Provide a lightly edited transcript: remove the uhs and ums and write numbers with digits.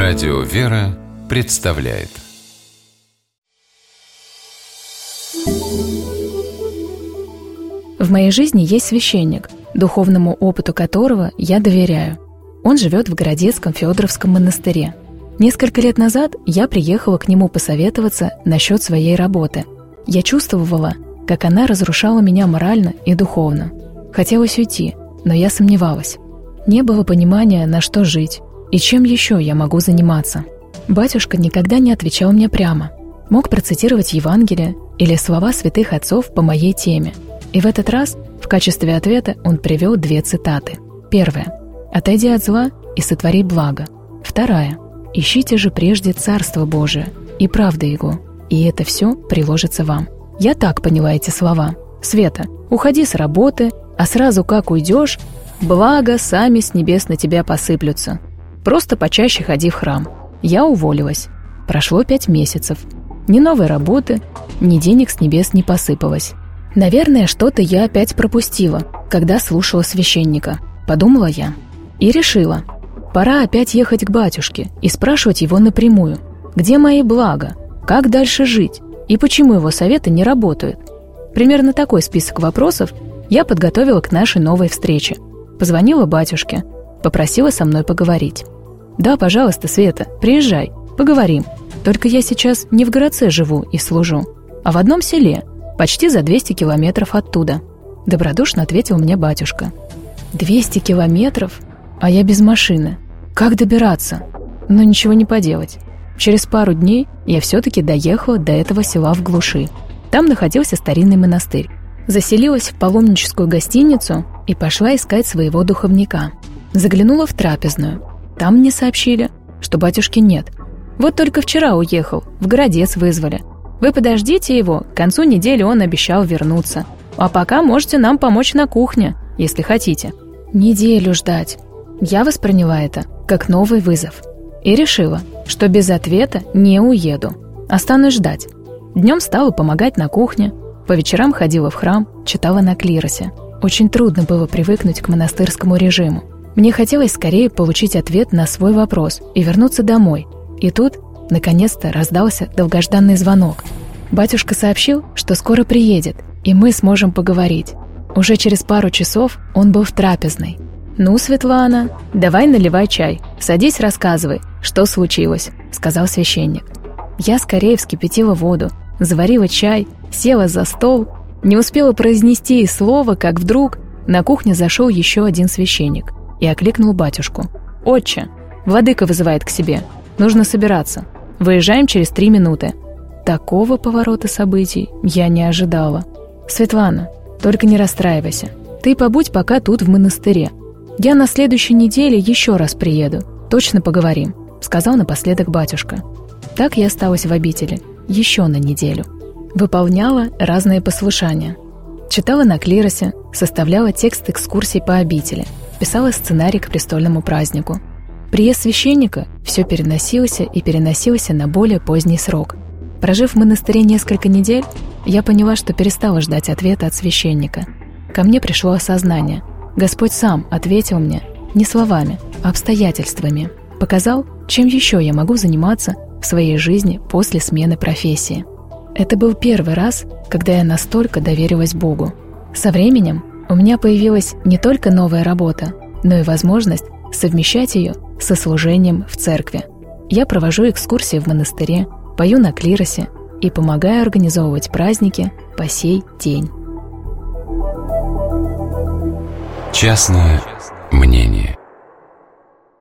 Радио «Вера» представляет. В моей жизни есть священник, духовному опыту которого я доверяю. Он живет в Городецком Федоровском монастыре. Несколько лет назад я приехала к нему посоветоваться насчет своей работы. Я чувствовала, как она разрушала меня морально и духовно. Хотелось уйти, но я сомневалась. Не было понимания, на что жить и чем еще я могу заниматься. Батюшка никогда не отвечал мне прямо. Мог процитировать Евангелие или слова святых отцов по моей теме. И в этот раз в качестве ответа он привел 2 цитаты. Первая: «Отойди от зла и сотвори благо». Вторая: «Ищите же прежде Царство Божие и правды Его, и это все приложится вам». Я так поняла эти слова. «Света, уходи с работы, а сразу как уйдешь, благо сами с небес на тебя посыплются. Просто почаще ходи в храм». Я уволилась. Прошло 5 месяцев. Ни новой работы, ни денег с небес не посыпалось. Наверное, что-то я опять пропустила, когда слушала священника, подумала я. И решила, пора опять ехать к батюшке и спрашивать его напрямую, где мои блага, как дальше жить и почему его советы не работают. Примерно такой список вопросов я подготовила к нашей новой встрече. Позвонила батюшке, попросила со мной поговорить. «Да, пожалуйста, Света, приезжай, поговорим. Только я сейчас не в городце живу и служу, а в одном селе, почти за 200 километров оттуда», — добродушно ответил мне батюшка. 200 километров? А я без машины. Как добираться? Но ничего не поделать. Через пару дней я все-таки доехала до этого села в глуши. Там находился старинный монастырь. Заселилась в паломническую гостиницу и пошла искать своего духовника. Заглянула в трапезную. Там мне сообщили, что батюшки нет. Вот только вчера уехал, в Городец вызвали. Вы подождите его, к концу недели он обещал вернуться. А пока можете нам помочь на кухне, если хотите. Неделю ждать. Я восприняла это как новый вызов. И решила, что без ответа не уеду. Останусь ждать. Днем стала помогать на кухне, по вечерам ходила в храм, читала на клиросе. Очень трудно было привыкнуть к монастырскому режиму. Мне хотелось скорее получить ответ на свой вопрос и вернуться домой. И тут, наконец-то, раздался долгожданный звонок. Батюшка сообщил, что скоро приедет, и мы сможем поговорить. Уже через пару часов он был в трапезной. «Ну, Светлана, давай наливай чай, садись, рассказывай, что случилось», — сказал священник. Я скорее вскипятила воду, заварила чай, села за стол, не успела произнести и слова, как вдруг на кухню зашел еще один священник и окликнул батюшку. «Отче, владыка вызывает к себе, нужно собираться, выезжаем через 3 минуты». Такого поворота событий я не ожидала. «Светлана, только не расстраивайся, ты побудь пока тут в монастыре. Я на следующей неделе еще раз приеду, точно поговорим», — сказал напоследок батюшка. Так я осталась в обители еще на неделю. Выполняла разные послушания. Читала на клиросе, составляла текст экскурсий по обители, писала сценарий к престольному празднику. Приезд священника все переносился и переносился на более поздний срок. Прожив в монастыре несколько недель, я поняла, что перестала ждать ответа от священника. Ко мне пришло осознание. Господь сам ответил мне не словами, а обстоятельствами. Показал, чем еще я могу заниматься в своей жизни после смены профессии. Это был первый раз, когда я настолько доверилась Богу. Со временем у меня появилась не только новая работа, но и возможность совмещать ее со служением в церкви. Я провожу экскурсии в монастыре, пою на клиросе и помогаю организовывать праздники по сей день. Частное мнение.